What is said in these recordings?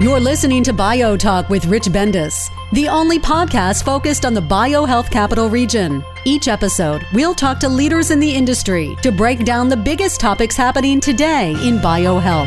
You're listening to BioTalk with Rich Bendis, the only podcast focused on the biohealth capital region. Each episode, we'll talk to leaders in the industry to break down the biggest topics happening today in biohealth.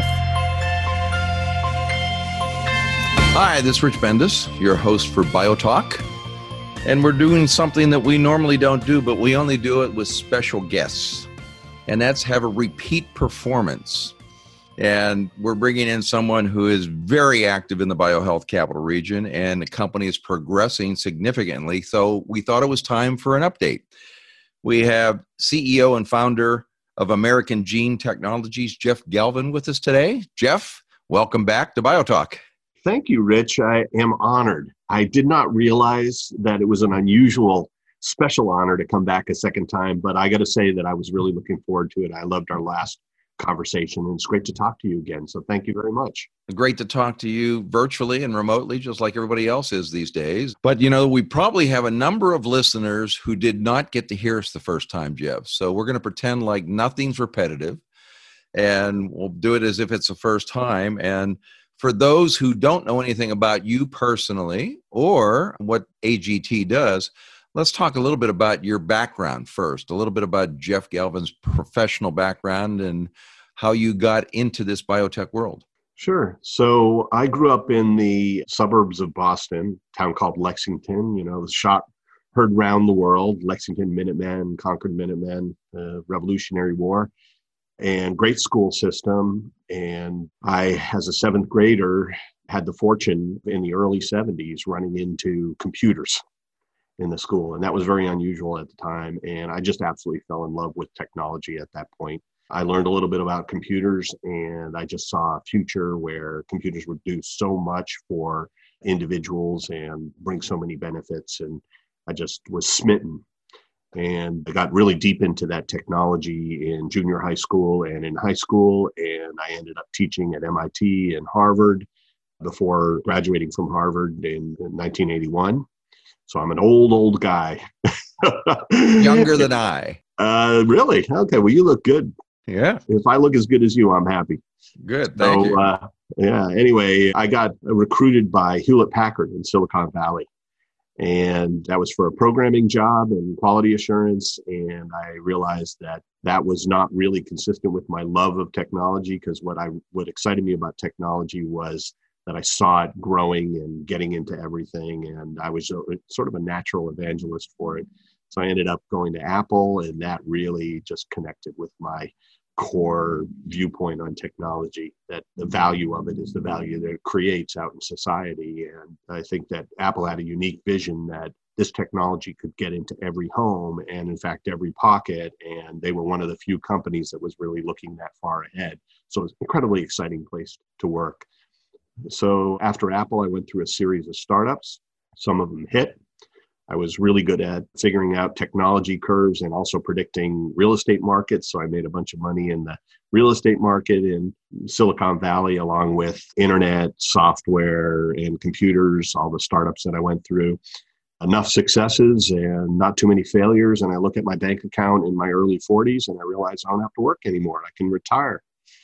Hi, this is Rich Bendis, your host for BioTalk. And we're doing something that we normally don't do, but we only do it with special guests. And that's have a repeat performance. And we're bringing in someone who is very active in the biohealth capital region, and the company is progressing significantly. So we thought it was time for an update. We have CEO and founder of American Gene Technologies, Jeff Galvin, with us today. Jeff, welcome back to BioTalk. Thank you, Rich. I am honored. I did not realize that it was an unusual, special honor to come back a second time, but I got to say that I was really looking forward to it. I loved our last conversation, and it's great to talk to you again. So thank you very much. Great to talk to you virtually and remotely, just like everybody else is these days. But, you know, we probably have a number of listeners who did not get to hear us the first time, Jeff. So we're going to pretend like nothing's repetitive, and we'll do it as if it's the first time. And for those who don't know anything about you personally or what AGT does, let's talk a little bit about your background first, a little bit about Jeff Galvin's professional background and how you got into this biotech world. Sure. So I grew up in the suburbs of Boston, a town called Lexington. You know, the shot heard round the world, Lexington Minutemen, Concord Minutemen, Revolutionary War, and great school system. And I, as a seventh grader, had the fortune in the early 70s running into computers in the school. And that was very unusual at the time. And I just absolutely fell in love with technology at that point. I learned a little bit about computers, and I just saw a future where computers would do so much for individuals and bring so many benefits. And I just was smitten. And I got really deep into that technology in junior high school and in high school. And I ended up teaching at MIT and Harvard before graduating from Harvard in 1981. So I'm an old guy. Younger than I. Really? Okay. Well, you look good. Yeah. If I look as good as you, I'm happy. Good. Thank you. Yeah. Anyway, I got recruited by Hewlett Packard in Silicon Valley. And that was for a programming job and quality assurance. And I realized that that was not really consistent with my love of technology, because what excited me about technology was that I saw it growing and getting into everything. And I was sort of a natural evangelist for it. So I ended up going to Apple, and that really just connected with my core viewpoint on technology, that the value of it is the value that it creates out in society. And I think that Apple had a unique vision that this technology could get into every home and, in fact, every pocket. And they were one of the few companies that was really looking that far ahead. So it was an incredibly exciting place to work. So after Apple, I went through a series of startups. Some of them hit. I was really good at figuring out technology curves and also predicting real estate markets. So I made a bunch of money in the real estate market in Silicon Valley, along with internet, software, and computers, all the startups that I went through. Enough successes and not too many failures. And I look at my bank account in my early 40s and I realize I don't have to work anymore. I can retire.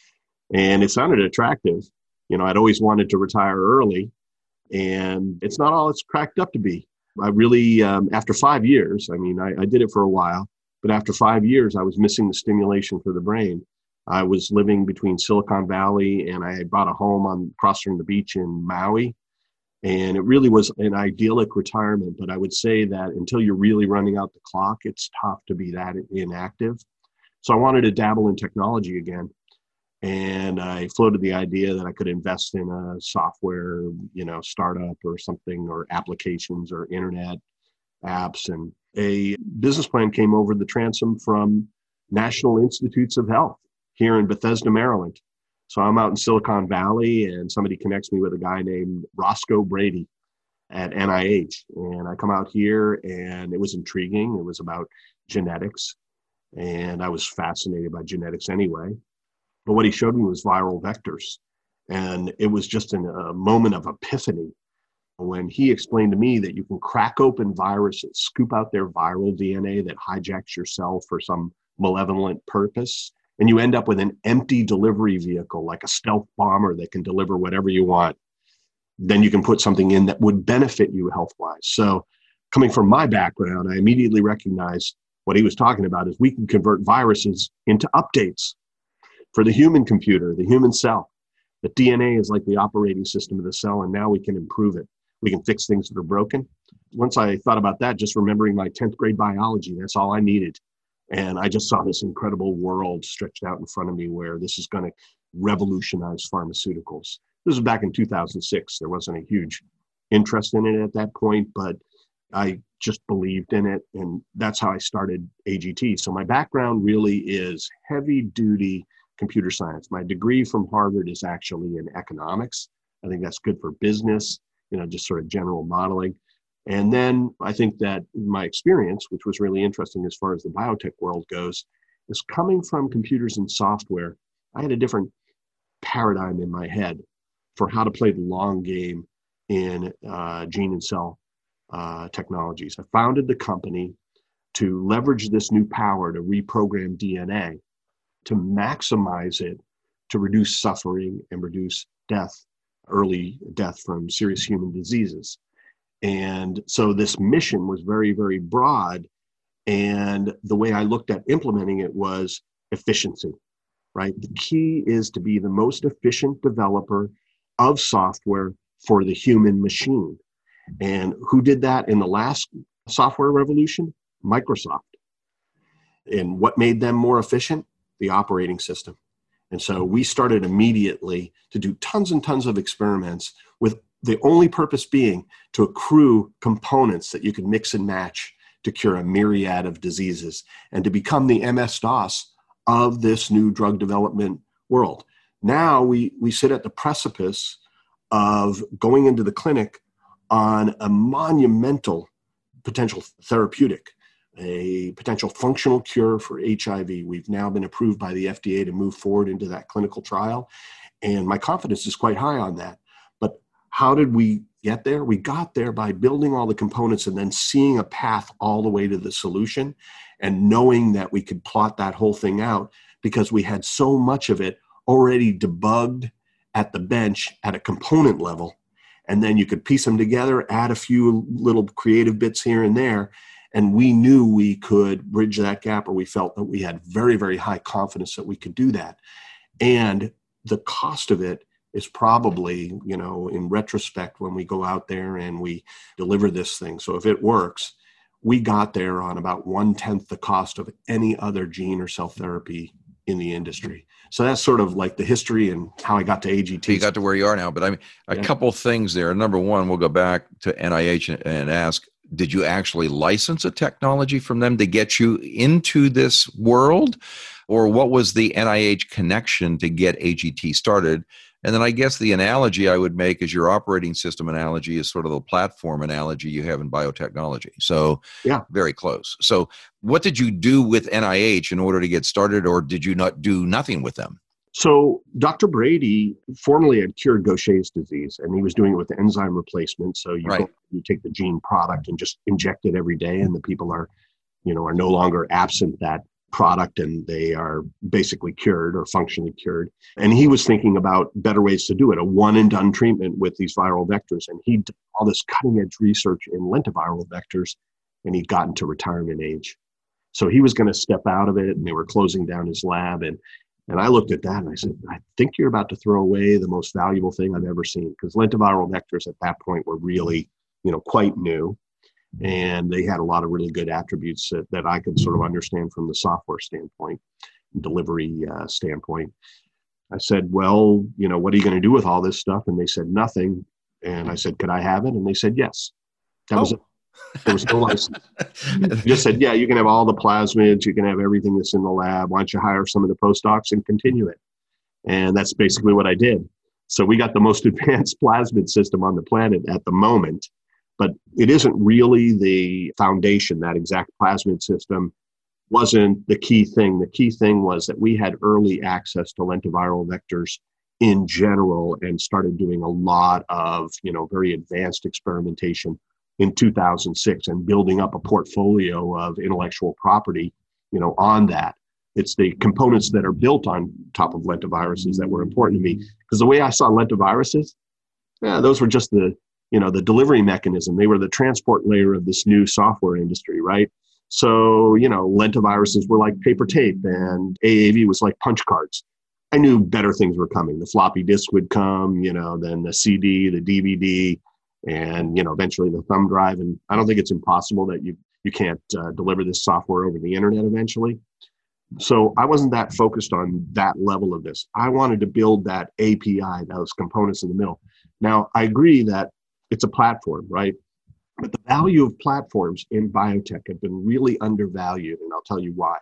And it sounded attractive. You know, I'd always wanted to retire early, and it's not all it's cracked up to be. I really, after 5 years, I did it for a while, but after 5 years, I was missing the stimulation for the brain. I was living between Silicon Valley, and I bought a home across from the beach in Maui. And it really was an idyllic retirement. But I would say that until you're really running out the clock, it's tough to be that inactive. So I wanted to dabble in technology again. And I floated the idea that I could invest in a software, startup or something, or applications or internet apps. And a business plan came over the transom from National Institutes of Health here in Bethesda, Maryland. So I'm out in Silicon Valley, and somebody connects me with a guy named Roscoe Brady at NIH. And I come out here, and it was intriguing. It was about genetics. And I was fascinated by genetics anyway. But what he showed me was viral vectors. And it was just a moment of epiphany when he explained to me that you can crack open viruses, scoop out their viral DNA that hijacks your cell for some malevolent purpose, and you end up with an empty delivery vehicle, like a stealth bomber that can deliver whatever you want. then you can put something in that would benefit you health-wise. So coming from my background, I immediately recognized what he was talking about is we can convert viruses into updates for the human computer, the human cell. The DNA is like the operating system of the cell, and now we can improve it. We can fix things that are broken. Once I thought about that, just remembering my 10th grade biology, that's all I needed. And I just saw this incredible world stretched out in front of me where this is going to revolutionize pharmaceuticals. This was back in 2006. There wasn't a huge interest in it at that point, but I just believed in it. And that's how I started AGT. So my background really is heavy duty computer science. My degree from Harvard is actually in economics. I think that's good for business, just sort of general modeling. And then I think that my experience, which was really interesting as far as the biotech world goes, is coming from computers and software. I had a different paradigm in my head for how to play the long game in gene and cell technologies. I founded the company to leverage this new power to reprogram DNA, to maximize it, to reduce suffering and reduce death, early death from serious human diseases. And so this mission was very, very broad. And the way I looked at implementing it was efficiency, right? The key is to be the most efficient developer of software for the human machine. And who did that in the last software revolution? Microsoft. And what made them more efficient? The operating system. And so we started immediately to do tons and tons of experiments with the only purpose being to accrue components that you could mix and match to cure a myriad of diseases and to become the MS-DOS of this new drug development world. Now we sit at the precipice of going into the clinic on a monumental potential therapeutic, a potential functional cure for HIV. We've now been approved by the FDA to move forward into that clinical trial. And my confidence is quite high on that. But how did we get there? We got there by building all the components and then seeing a path all the way to the solution and knowing that we could plot that whole thing out because we had so much of it already debugged at the bench at a component level. And then you could piece them together, add a few little creative bits here and there. And we knew we could bridge that gap, or we felt that we had very, very high confidence that we could do that. And the cost of it is probably, in retrospect, when we go out there and we deliver this thing. So if it works, we got there on about 1/10 the cost of any other gene or cell therapy in the industry. So that's sort of like the history and how I got to AGT. You got to where you are now, but a couple of things there. Number one, we'll go back to NIH and ask, did you actually license a technology from them to get you into this world? Or what was the NIH connection to get AGT started? And then I guess the analogy I would make is your operating system analogy is sort of the platform analogy you have in biotechnology. So yeah, very close. So what did you do with NIH in order to get started, or did you not do nothing with them? So Dr. Brady formerly had cured Gaucher's disease, and he was doing it with enzyme replacement. So you take the gene product and just inject it every day, and the people are no longer absent that product, and they are basically cured or functionally cured. And he was thinking about better ways to do it, a one and done treatment with these viral vectors. And he did all this cutting edge research in lentiviral vectors, and he'd gotten to retirement age. So he was going to step out of it, and they were closing down his lab. And I looked at that and I said, I think you're about to throw away the most valuable thing I've ever seen, because lentiviral vectors at that point were really, quite new. And they had a lot of really good attributes that I could sort of understand from the software standpoint, delivery standpoint. I said, well, what are you going to do with all this stuff? And they said, nothing. And I said, could I have it? And they said, yes. That was it. There was no license. They just said, yeah, you can have all the plasmids. You can have everything that's in the lab. Why don't you hire some of the postdocs and continue it? And that's basically what I did. So we got the most advanced plasmid system on the planet at the moment. But it isn't really the foundation. That exact plasmid system wasn't the key thing. The key thing was that we had early access to lentiviral vectors in general and started doing a lot of, very advanced experimentation in 2006 and building up a portfolio of intellectual property, on that. It's the components that are built on top of lentiviruses that were important to me. Because the way I saw lentiviruses, Yeah, those were just the delivery mechanism. They were the transport layer of this new software industry, right? So, lentiviruses were like paper tape and AAV was like punch cards. I knew better things were coming. The floppy disk would come, then the CD, the DVD, and, eventually the thumb drive. And I don't think it's impossible that you can't deliver this software over the internet eventually. So I wasn't that focused on that level of this. I wanted to build that API, those components in the middle. Now, I agree that it's a platform, right? But the value of platforms in biotech have been really undervalued, and I'll tell you why.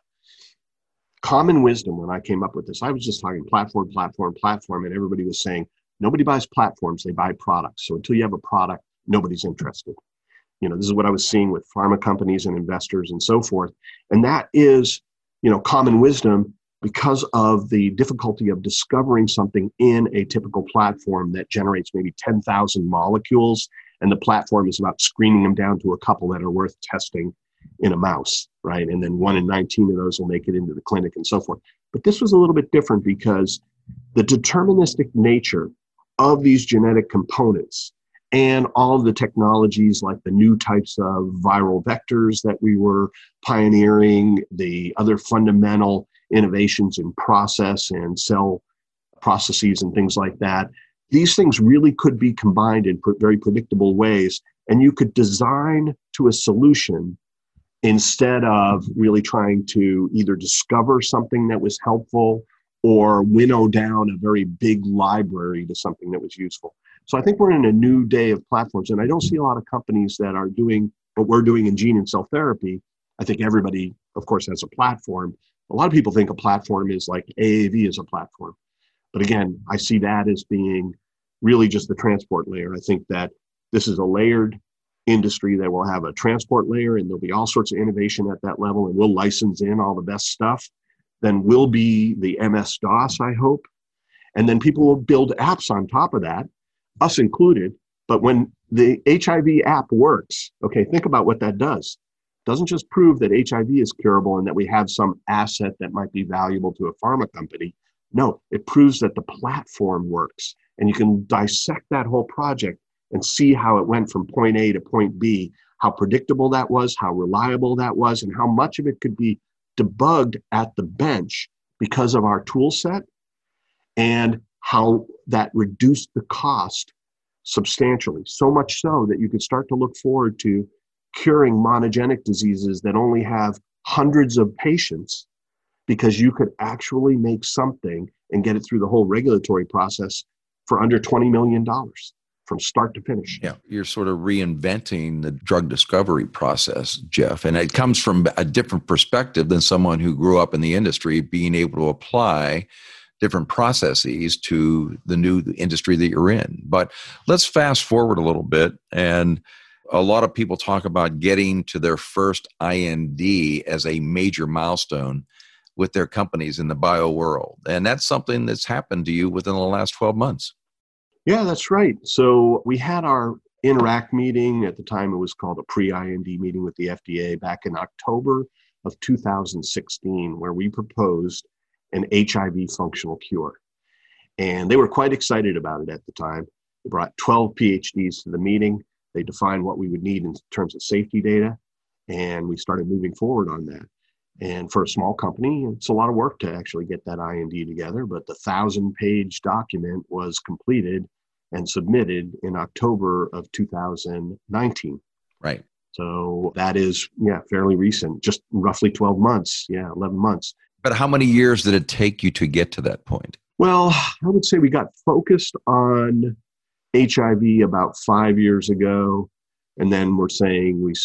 Common wisdom when I came up with this, I was just talking platform, and everybody was saying, nobody buys platforms, they buy products. So until you have a product, nobody's interested. This is what I was seeing with pharma companies and investors and so forth. And that is, common wisdom because of the difficulty of discovering something in a typical platform that generates maybe 10,000 molecules. And the platform is about screening them down to a couple that are worth testing in a mouse, right? And then 1 in 19 of those will make it into the clinic and so forth. But this was a little bit different because the deterministic nature of these genetic components and all of the technologies like the new types of viral vectors that we were pioneering, the other fundamental innovations in process and cell processes and things like that, these things really could be combined in very predictable ways. And you could design to a solution instead of really trying to either discover something that was helpful or winnow down a very big library to something that was useful. So I think we're in a new day of platforms, and I don't see a lot of companies that are doing what we're doing in gene and cell therapy. I think everybody, of course, has a platform. A lot of people think a platform is like AAV is a platform. But again, I see that as being really just the transport layer. I think that this is a layered industry that will have a transport layer, and there'll be all sorts of innovation at that level, and we'll license in all the best stuff. Then we'll be the MS-DOS, I hope. And then people will build apps on top of that, us included. But when the HIV app works, okay, think about what that does. It doesn't just prove that HIV is curable and that we have some asset that might be valuable to a pharma company. No, it proves that the platform works. And you can dissect that whole project and see how it went from point A to point B, how predictable that was, how reliable that was, and how much of it could be debugged at the bench because of our tool set, and how that reduced the cost substantially. So much so that you could start to look forward to curing monogenic diseases that only have hundreds of patients, because you could actually make something and get it through the whole regulatory process for under $20 million from start to finish. Yeah, you're sort of reinventing the drug discovery process, Jeff, and it comes from a different perspective than someone who grew up in the industry, being able to apply different processes to the new industry that you're in. But let's fast forward a little bit. And a lot of people talk about getting to their first IND as a major milestone with their companies in the bio world. And that's something that's happened to you within the last 12 months. Yeah, that's right. So we had our Interact meeting. At the time, it was called a pre-IND meeting with the FDA back in October of 2016, where we proposed an HIV functional cure. And they were quite excited about it at the time. They brought 12 PhDs to the meeting. They defined what we would need in terms of safety data, and we started moving forward on that. And for a small company, it's a lot of work to actually get that IND together, but the 1,000-page document was completed and submitted in October of 2019. Right. So that is, fairly recent, just roughly 12 months, 11 months. But how many years did it take you to get to that point? Well, I would say we got focused on HIV about 5 years ago. And then we're saying we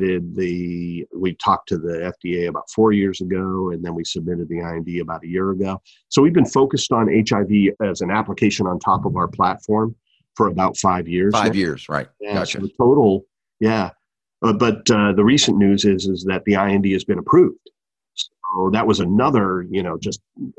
talked to the FDA about 4 years ago, and then we submitted the IND about a year ago. So we've been focused on HIV as an application on top of our platform for about 5 years. 5 years, right. Yeah, Gotcha. So total, yeah. But the recent news is that the IND has been approved. So that was another, just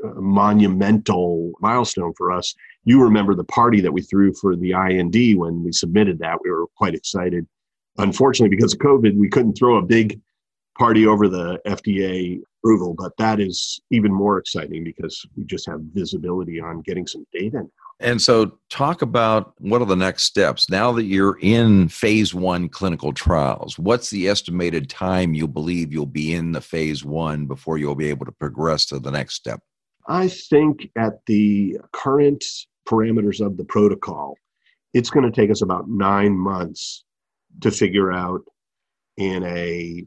monumental milestone for us. You remember the party that we threw for the IND when we submitted that. We were quite excited. Unfortunately, because of COVID, we couldn't throw a big party over the FDA approval, but that is even more exciting because we just have visibility on getting some data now. And so talk about what are the next steps. Now that you're in phase 1 clinical trials, what's the estimated time you believe you'll be in the phase 1 before you'll be able to progress to the next step? I think at the current parameters of the protocol, it's going to take us about 9 months to figure out in a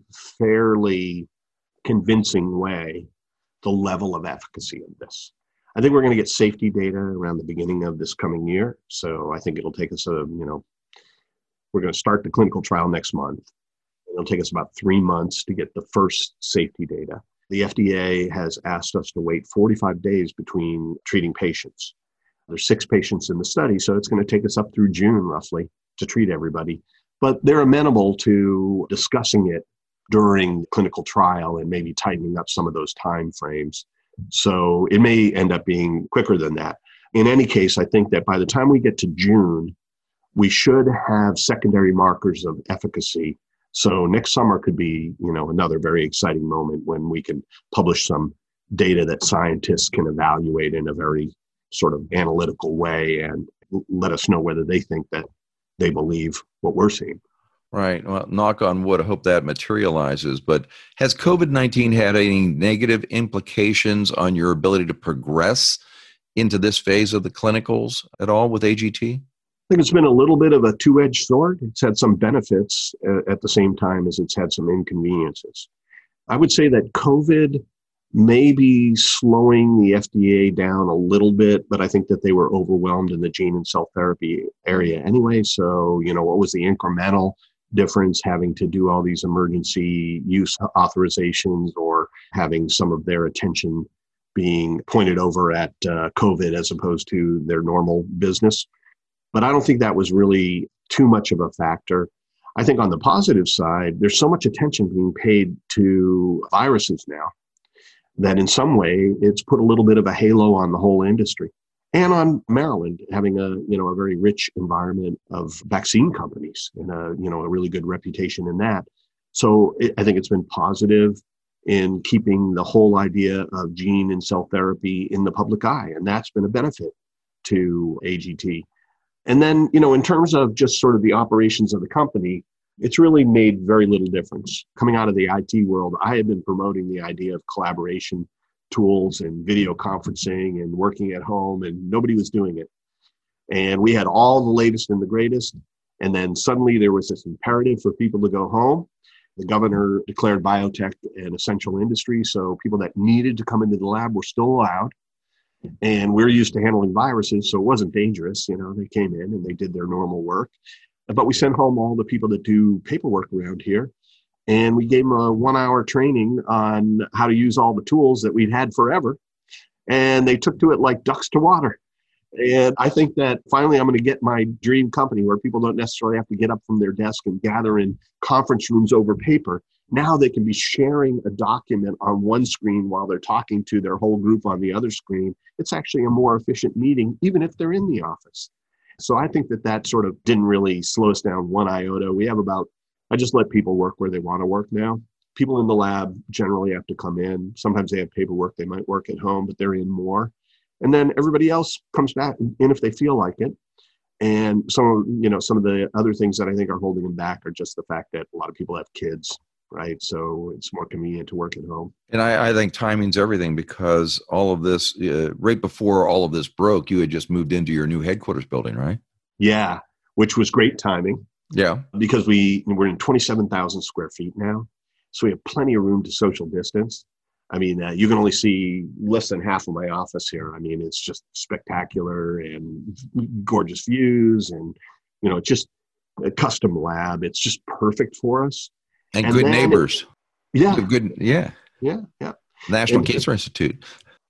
fairly convincing way the level of efficacy of this. I think we're going to get safety data around the beginning of this coming year. So I think it'll take us we're going to start the clinical trial next month. It'll take us about 3 months to get the first safety data. The FDA has asked us to wait 45 days between treating patients. There's 6 patients in the study, so it's going to take us up through June roughly to treat everybody. But they're amenable to discussing it during the clinical trial and maybe tightening up some of those time frames. So it may end up being quicker than that. In any case, I think that by the time we get to June, we should have secondary markers of efficacy. So next summer could be, another very exciting moment when we can publish some data that scientists can evaluate in a very sort of analytical way and let us know whether they think that they believe what we're seeing. Right. Well, knock on wood, I hope that materializes. But has COVID-19 had any negative implications on your ability to progress into this phase of the clinicals at all with AGT? I think it's been a little bit of a two-edged sword. It's had some benefits at the same time as it's had some inconveniences. I would say that COVID may be slowing the FDA down a little bit, but I think that they were overwhelmed in the gene and cell therapy area anyway. So, what was the incremental difference having to do all these emergency use authorizations or having some of their attention being pointed over at COVID as opposed to their normal business? But I don't think that was really too much of a factor. I think on the positive side, there's so much attention being paid to viruses now that in some way it's put a little bit of a halo on the whole industry and on Maryland having a very rich environment of vaccine companies and a really good reputation in that. So I think it's been positive in keeping the whole idea of gene and cell therapy in the public eye. And that's been a benefit to AGT. And then, in terms of just sort of the operations of the company, it's really made very little difference. Coming out of the IT world, I have been promoting the idea of collaboration tools and video conferencing and working at home, and nobody was doing it. And we had all the latest and the greatest. And then suddenly there was this imperative for people to go home. The governor declared biotech an essential industry, so people that needed to come into the lab were still allowed. And we're used to handling viruses, so it wasn't dangerous. They came in and they did their normal work. But we sent home all the people that do paperwork around here. And we gave them a 1-hour training on how to use all the tools that we'd had forever. And they took to it like ducks to water. And I think that finally I'm going to get my dream company where people don't necessarily have to get up from their desk and gather in conference rooms over paper. Now they can be sharing a document on one screen while they're talking to their whole group on the other screen. It's actually a more efficient meeting, even if they're in the office. So I think that sort of didn't really slow us down one iota. I just let people work where they want to work now. People in the lab generally have to come in. Sometimes they have paperwork. They might work at home, but they're in more. And then everybody else comes back in if they feel like it. And some of the other things that I think are holding them back are just the fact that a lot of people have kids, right? So it's more convenient to work at home. And I think timing's everything because all of this, right before all of this broke, you had just moved into your new headquarters building, right? Yeah, which was great timing. Yeah. Because we're in 27,000 square feet now. So we have plenty of room to social distance. I mean, you can only see less than half of my office here. I mean, it's just spectacular and gorgeous views and, just a custom lab. It's just perfect for us. And good neighbors. Yeah. Yeah. National Cancer Institute.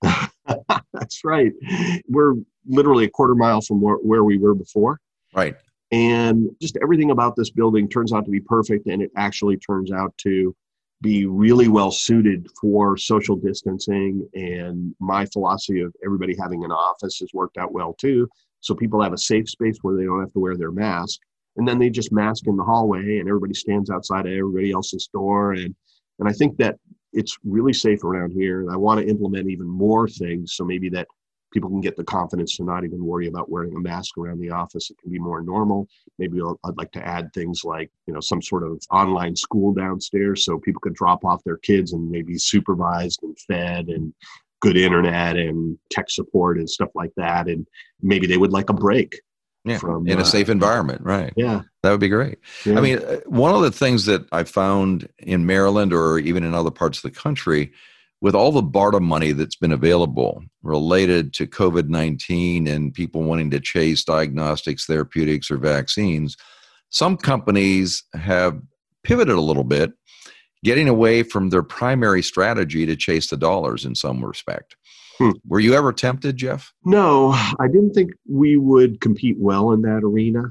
That's right. We're literally a quarter mile from where we were before. Right. And just everything about this building turns out to be perfect. And it actually turns out to be really well suited for social distancing. And my philosophy of everybody having an office has worked out well too. So people have a safe space where they don't have to wear their mask. And then they just mask in the hallway and everybody stands outside of everybody else's door. And I think that it's really safe around here. And I want to implement even more things. So maybe that people can get the confidence to not even worry about wearing a mask around the office. It can be more normal. Maybe I'd like to add things like, some sort of online school downstairs so people could drop off their kids and maybe supervised and fed and good internet and tech support and stuff like that. And maybe they would like a break. Yeah, in a safe environment, right? Yeah. That would be great. Yeah. I mean, one of the things that I found in Maryland or even in other parts of the country, with all the BARDA money that's been available related to COVID-19 and people wanting to chase diagnostics, therapeutics, or vaccines, some companies have pivoted a little bit, getting away from their primary strategy to chase the dollars in some respect. Were you ever tempted, Jeff? No, I didn't think we would compete well in that arena.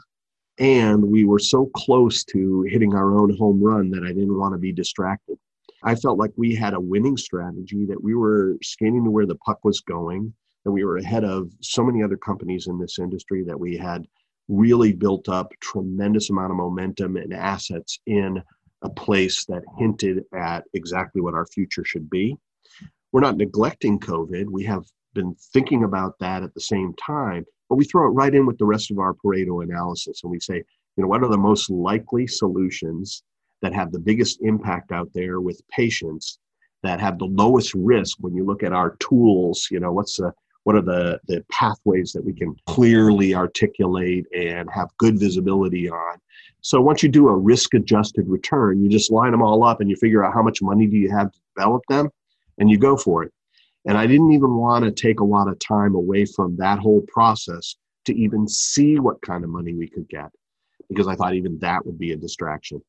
And we were so close to hitting our own home run that I didn't want to be distracted. I felt like we had a winning strategy, that we were skating to where the puck was going, that we were ahead of so many other companies in this industry, that we had really built up tremendous amount of momentum and assets in a place that hinted at exactly what our future should be. We're not neglecting COVID. We have been thinking about that at the same time, but we throw it right in with the rest of our Pareto analysis. And we say, what are the most likely solutions that have the biggest impact out there with patients, that have the lowest risk when you look at our tools? What are the pathways that we can clearly articulate and have good visibility on? So once you do a risk-adjusted return, you just line them all up and you figure out how much money do you have to develop them, and you go for it. And I didn't even want to take a lot of time away from that whole process to even see what kind of money we could get, because I thought even that would be a distraction.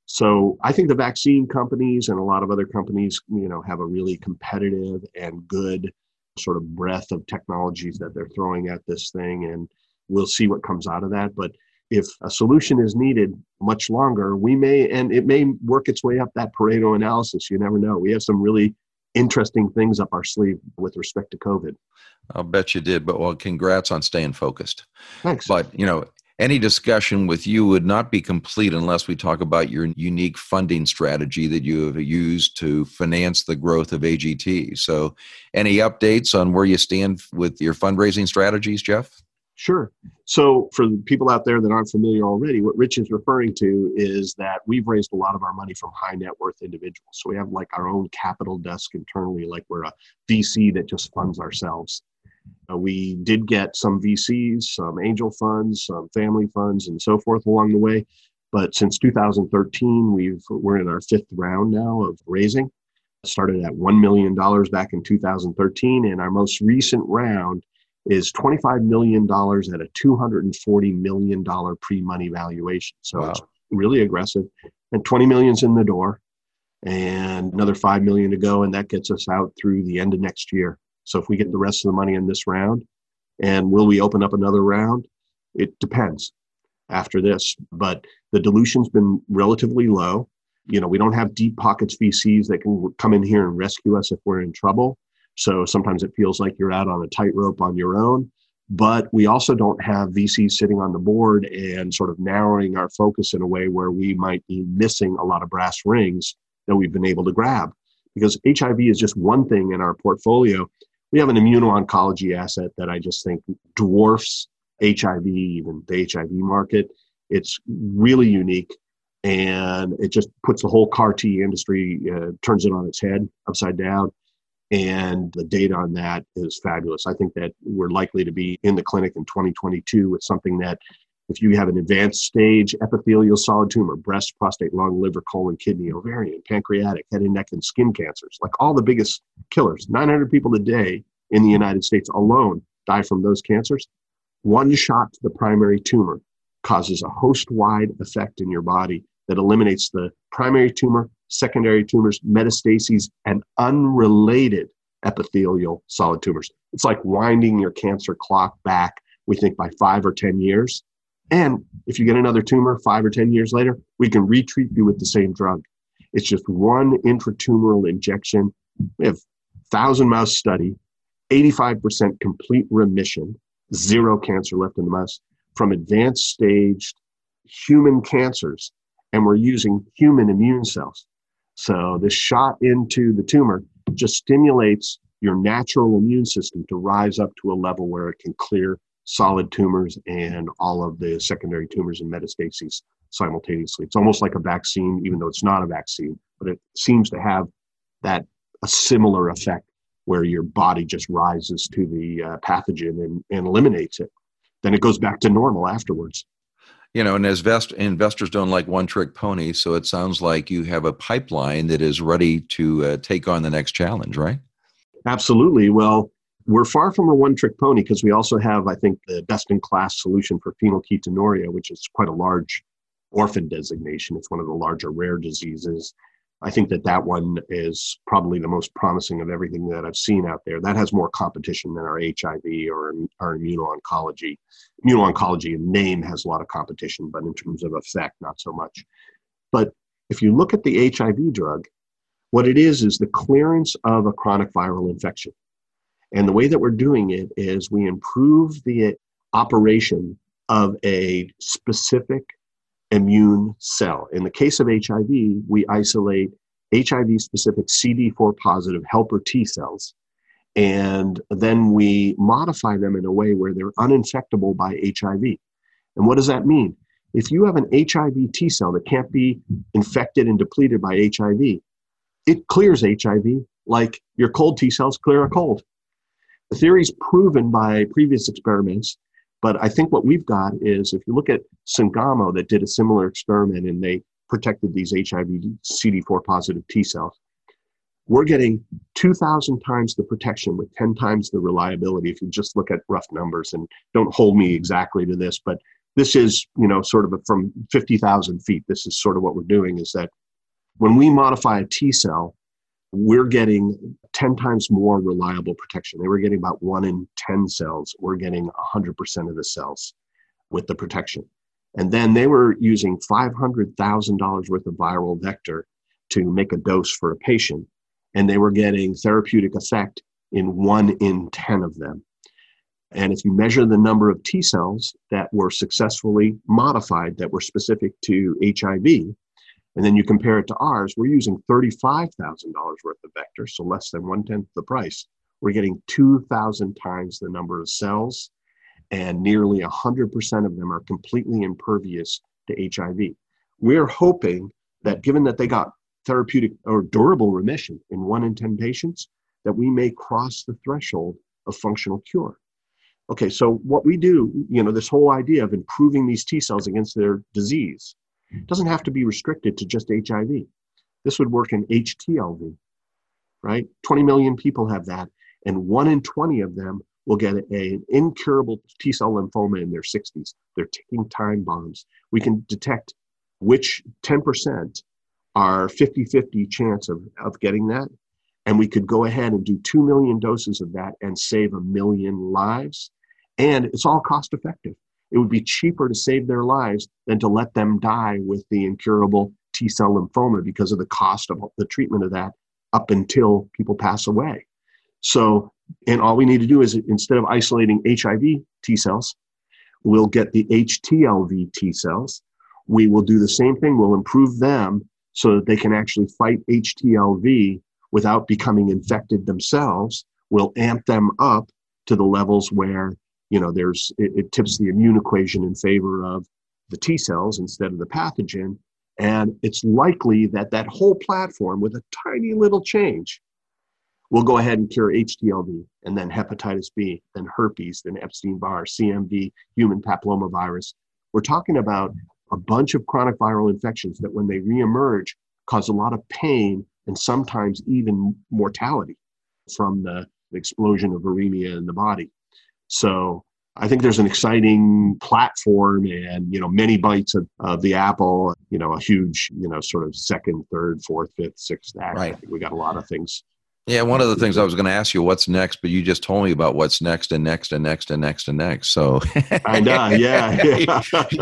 So I think the vaccine companies and a lot of other companies, have a really competitive and good sort of breadth of technologies that they're throwing at this thing, and we'll see what comes out of that. But if a solution is needed much longer, it may work its way up that Pareto analysis. You never know. We have some really interesting things up our sleeve with respect to COVID. I'll bet you did, but congrats on staying focused. Thanks. But, any discussion with you would not be complete unless we talk about your unique funding strategy that you have used to finance the growth of AGT. So any updates on where you stand with your fundraising strategies, Jeff? Sure. So for the people out there that aren't familiar already, what Rich is referring to is that we've raised a lot of our money from high net worth individuals. So we have like our own capital desk internally, like we're a VC that just funds ourselves. We did get some VCs, some angel funds, some family funds, and so forth along the way. But since 2013, we're in our fifth round now of raising. Started at $1 million back in 2013, and our most recent round is $25 million at a $240 million pre-money valuation. So Wow. It's really aggressive. And 20 million's in the door, and another 5 million to go, and that gets us out through the end of next year. So if we get the rest of the money in this round, and will we open up another round? It depends after this, but the dilution's been relatively low. We don't have deep pockets VCs that can come in here and rescue us if we're in trouble. So sometimes it feels like you're out on a tightrope on your own, but we also don't have VCs sitting on the board and sort of narrowing our focus in a way where we might be missing a lot of brass rings that we've been able to grab. Because HIV is just one thing in our portfolio. We have an immuno-oncology asset that I just think dwarfs HIV, even the HIV market. It's really unique, and it just puts the whole CAR T industry, turns it on its head, upside down. And the data on that is fabulous. I think that we're likely to be in the clinic in 2022 with something that, if you have an advanced stage epithelial solid tumor, breast, prostate, lung, liver, colon, kidney, ovarian, pancreatic, head and neck, and skin cancers, like all the biggest killers, 900 people a day in the United States alone die from those cancers. One shot to the primary tumor causes a host-wide effect in your body that eliminates the primary tumor, secondary tumors, metastases, and unrelated epithelial solid tumors. It's like winding your cancer clock back, we think, by 5 or 10 years. And if you get another tumor 5 or 10 years later, we can retreat you with the same drug. It's just one intratumoral injection. We have 1,000 mouse study, 85% complete remission, 0 cancer left in the mouse from advanced staged human cancers. And we're using human immune cells. So this shot into the tumor just stimulates your natural immune system to rise up to a level where it can clear solid tumors and all of the secondary tumors and metastases simultaneously. It's almost like a vaccine, even though it's not a vaccine, but it seems to have a similar effect where your body just rises to the pathogen and eliminates it. Then it goes back to normal afterwards. And as investors don't like one-trick ponies, so it sounds like you have a pipeline that is ready to take on the next challenge, right? Absolutely. Well, we're far from a one-trick pony because we also have, I think, the best-in-class solution for phenylketonuria, which is quite a large orphan designation. It's one of the larger rare diseases. I think that one is probably the most promising of everything that I've seen out there. That has more competition than our HIV or our immuno-oncology. Immuno-oncology in name has a lot of competition, but in terms of effect, not so much. But if you look at the HIV drug, what it is the clearance of a chronic viral infection. And the way that we're doing it is we improve the operation of a specific immune cell. In the case of HIV, we isolate HIV-specific CD4 positive helper T cells, and then we modify them in a way where they're uninfectable by HIV. And what does that mean? If you have an HIV T cell that can't be infected and depleted by HIV, it clears HIV like your cold T cells clear a cold. The theory is proven by previous experiments. But I think what we've got is, if you look at Sangamo that did a similar experiment and they protected these HIV CD4 positive T cells, we're getting 2,000 times the protection with 10 times the reliability if you just look at rough numbers. And don't hold me exactly to this, but this is, sort of from 50,000 feet. This is sort of what we're doing, is that when we modify a T cell, we're getting 10 times more reliable protection. They were getting about 1 in 10 cells. We're getting 100% of the cells with the protection. And then they were using $500,000 worth of viral vector to make a dose for a patient. And they were getting therapeutic effect in 1 in 10 of them. And if you measure the number of T cells that were successfully modified that were specific to HIV, and then you compare it to ours, we're using $35,000 worth of vector, so less than 1/10 the price. We're getting 2,000 times the number of cells, and nearly 100% of them are completely impervious to HIV. We're hoping that, given that they got therapeutic or durable remission in 1 in 10 patients, that we may cross the threshold of functional cure. Okay, so what we do, this whole idea of improving these T cells against their disease, doesn't have to be restricted to just HIV. This would work in HTLV, right? 20 million people have that, and 1 in 20 of them will get an incurable T-cell lymphoma in their 60s. They're ticking time bombs. We can detect which 10% are 50-50 chance of getting that, and we could go ahead and do 2 million doses of that and save 1 million lives, and it's all cost effective. It would be cheaper to save their lives than to let them die with the incurable T-cell lymphoma because of the cost of the treatment of that up until people pass away. So, and all we need to do is, instead of isolating HIV T cells, we'll get the HTLV T cells. We will do the same thing. We'll improve them so that they can actually fight HTLV without becoming infected themselves. We'll amp them up to the levels where it tips the immune equation in favor of the T cells instead of the pathogen. And it's likely that that whole platform, with a tiny little change, will go ahead and cure HTLV, and then hepatitis B, then herpes, then Epstein-Barr, CMV, human papillomavirus. We're talking about a bunch of chronic viral infections that, when they reemerge, cause a lot of pain and sometimes even mortality from the explosion of viremia in the body. So I think there's an exciting platform and, many bites of the apple, a huge, sort of second, third, fourth, fifth, sixth act. Right. I think we got a lot of things. Yeah, one of the things I was going to ask you, what's next, but you just told me about what's next and next and next and next and next. So I know, yeah.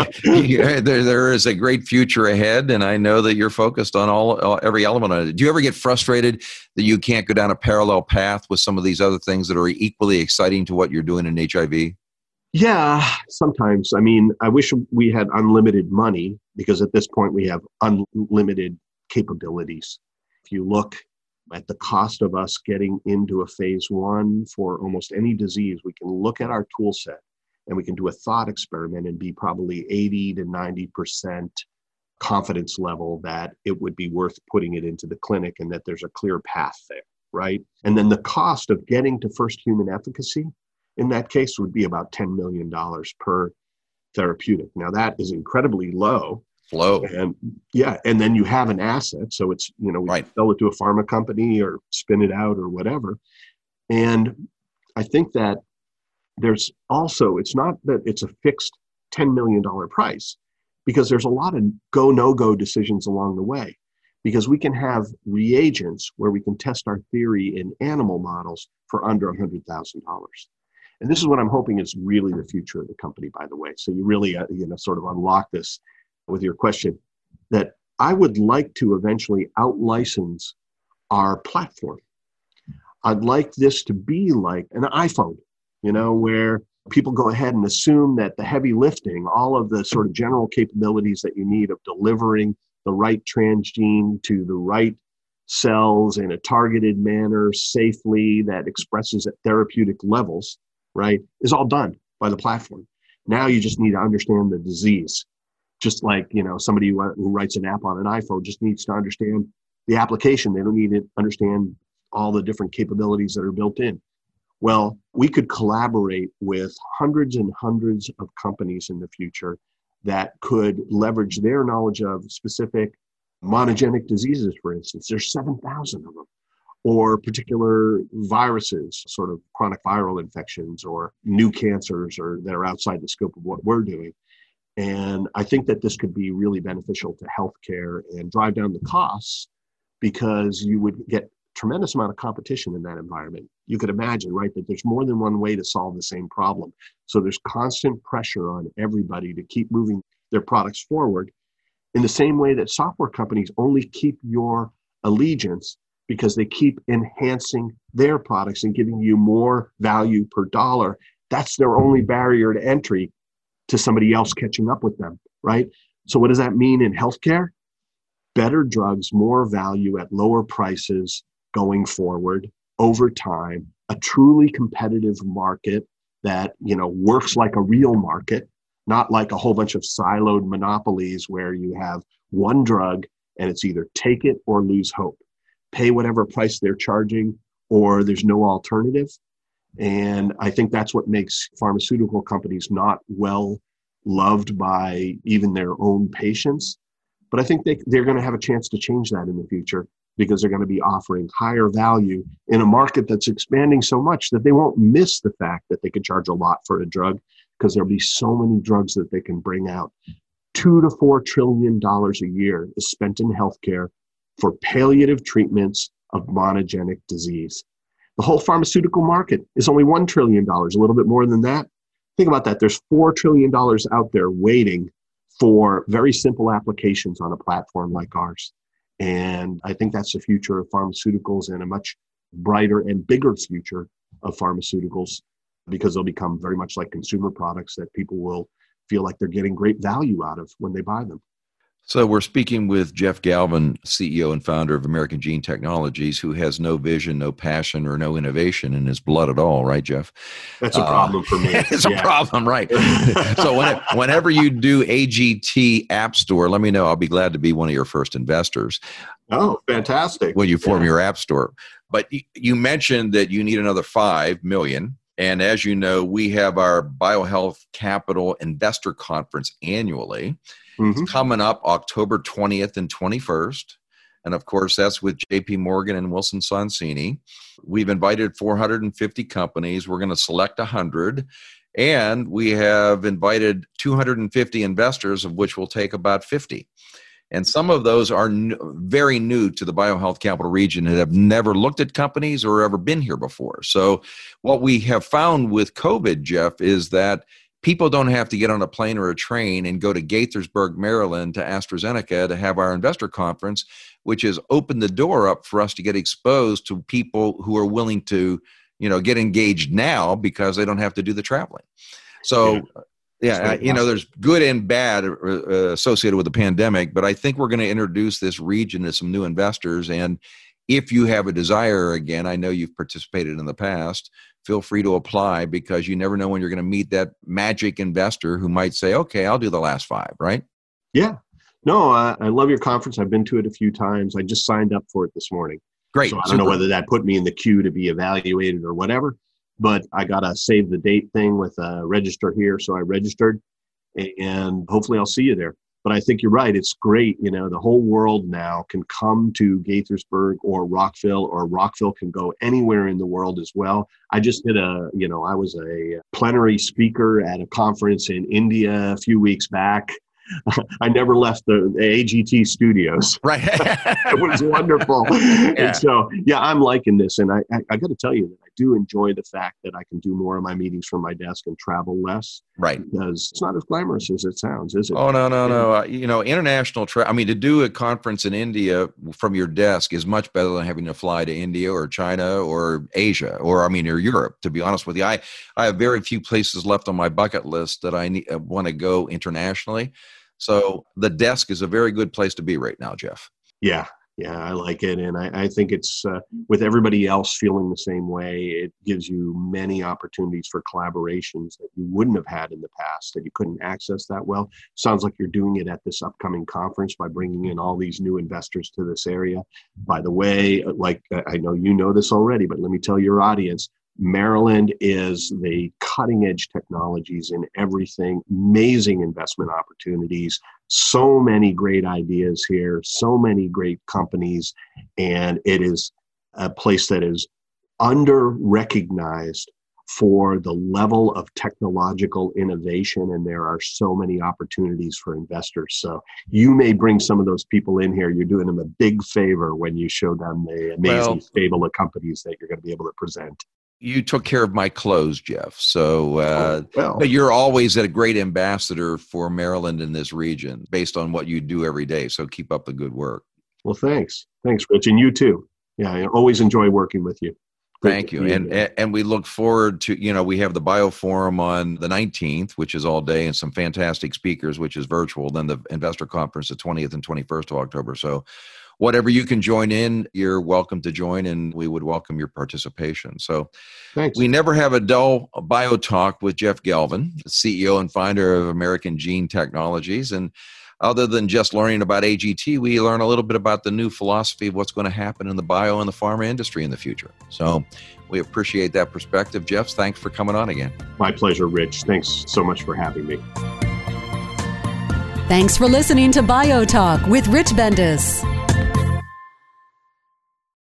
there is a great future ahead, and I know that you're focused on every element of it. Do you ever get frustrated that you can't go down a parallel path with some of these other things that are equally exciting to what you're doing in HIV? Yeah, sometimes. I mean, I wish we had unlimited money, because at this point we have unlimited capabilities. If you look at the cost of us getting into a phase 1 for almost any disease, we can look at our tool set and we can do a thought experiment and be probably 80 to 90% confidence level that it would be worth putting it into the clinic and that there's a clear path there, right? And then the cost of getting to first human efficacy in that case would be about $10 million per therapeutic. Now that is incredibly low. And and then you have an asset. So it's, we sell it to a pharma company or spin it out or whatever. And I think that there's also, it's not that it's a fixed $10 million price, because there's a lot of go, no-go decisions along the way, because we can have reagents where we can test our theory in animal models for under $100,000. And this is what I'm hoping is really the future of the company, by the way. So you really, sort of unlock this with your question, that I would like to eventually out-license our platform. I'd like this to be like an iPhone, where people go ahead and assume that the heavy lifting, all of the sort of general capabilities that you need of delivering the right transgene to the right cells in a targeted manner safely that expresses at therapeutic levels, right, is all done by the platform. Now you just need to understand the disease. Just like, somebody who writes an app on an iPhone just needs to understand the application. They don't need to understand all the different capabilities that are built in. Well, we could collaborate with hundreds and hundreds of companies in the future that could leverage their knowledge of specific monogenic diseases, for instance. There's 7,000 of them. Or particular viruses, sort of chronic viral infections or new cancers or that are outside the scope of what we're doing. And I think that this could be really beneficial to healthcare and drive down the costs, because you would get tremendous amount of competition in that environment. You could imagine, right, that there's more than one way to solve the same problem. So there's constant pressure on everybody to keep moving their products forward in the same way that software companies only keep your allegiance because they keep enhancing their products and giving you more value per dollar. That's their only barrier to entry to somebody else catching up with them, right? So what does that mean in healthcare? Better drugs, more value at lower prices going forward over time, a truly competitive market that, works like a real market, not like a whole bunch of siloed monopolies where you have one drug and it's either take it or lose hope. Pay whatever price they're charging or there's no alternative. And I think that's what makes pharmaceutical companies not well loved by even their own patients. But I think they're going to have a chance to change that in the future, because they're going to be offering higher value in a market that's expanding so much that they won't miss the fact that they could charge a lot for a drug, because there'll be so many drugs that they can bring out. $2 to $4 trillion a year is spent in healthcare for palliative treatments of monogenic disease. The whole pharmaceutical market is only $1 trillion, a little bit more than that. Think about that. There's $4 trillion out there waiting for very simple applications on a platform like ours. And I think that's the future of pharmaceuticals, and a much brighter and bigger future of pharmaceuticals, because they'll become very much like consumer products that people will feel like they're getting great value out of when they buy them. So we're speaking with Jeff Galvin, CEO and founder of American Gene Technologies, who has no vision, no passion, or no innovation in his blood at all, right, Jeff? That's a problem for me. It's a problem, right? So whenever you do AGT App Store, let me know. I'll be glad to be one of your first investors. Oh, fantastic. When you form your App Store. But you mentioned that you need another $5 million. And as you know, we have our BioHealth Capital Investor Conference annually. Mm-hmm. It's coming up October 20th and 21st. And of course, that's with JP Morgan and Wilson Sonsini. We've invited 450 companies. We're going to select 100. And we have invited 250 investors, of which we'll take about 50. And some of those are very new to the BioHealth Capital region and have never looked at companies or ever been here before. So what we have found with COVID, Jeff, is that people don't have to get on a plane or a train and go to Gaithersburg, Maryland to AstraZeneca to have our investor conference, which has opened the door up for us to get exposed to people who are willing to, get engaged now because they don't have to do the traveling. So there's good and bad associated with the pandemic, but I think we're going to introduce this region to some new investors. And if you have a desire, again, I know you've participated in the past, feel free to apply, because you never know when you're going to meet that magic investor who might say, okay, I'll do the last 5, right? Yeah. No, I love your conference. I've been to it a few times. I just signed up for it this morning. Great. So I don't know whether that put me in the queue to be evaluated or whatever, but I got a save the date thing with register here. So I registered, and hopefully I'll see you there. But I think you're right. It's great. You know, the whole world now can come to Gaithersburg or Rockville can go anywhere in the world as well. I just did I was a plenary speaker at a conference in India a few weeks back. I never left the AGT studios. Right. It was wonderful. Yeah. And so, yeah, I'm liking this. And I got to tell you that I do enjoy the fact that I can do more of my meetings from my desk and travel less. Right. Because it's not as glamorous as it sounds, is it? Oh, no. International travel. I mean, to do a conference in India from your desk is much better than having to fly to India or China or Asia or Europe, to be honest with you. I have very few places left on my bucket list that I want to go internationally. So the desk is a very good place to be right now, Jeff. Yeah, I like it. And I think it's with everybody else feeling the same way, it gives you many opportunities for collaborations that you wouldn't have had in the past, that you couldn't access that well. Sounds like you're doing it at this upcoming conference by bringing in all these new investors to this area. By the way, like I know you know this already, but let me tell your audience, Maryland is the cutting edge technologies in everything, amazing investment opportunities, so many great ideas here, so many great companies, and it is a place that is under-recognized for the level of technological innovation, and there are so many opportunities for investors. So you may bring some of those people in here. You're doing them a big favor when you show them the amazing stable of companies that you're going to be able to present. You took care of my clothes, Jeff. So but you're always a great ambassador for Maryland in this region based on what you do every day. So keep up the good work. Well, thanks. Thanks, Rich. And you too. Yeah, I always enjoy working with you. Thank you. And we look forward to, we have the BioForum on the 19th, which is all day, and some fantastic speakers, which is virtual. Then the investor conference, the 20th and 21st of October. So whatever you can join in, you're welcome to join, and we would welcome your participation. So thanks. We never have a dull bio talk with Jeff Galvin, CEO and founder of American Gene Technologies. And other than just learning about AGT, we learn a little bit about the new philosophy of what's going to happen in the bio and the pharma industry in the future. So we appreciate that perspective. Jeff, thanks for coming on again. My pleasure, Rich. Thanks so much for having me. Thanks for listening to BioTalk with Rich Bendis.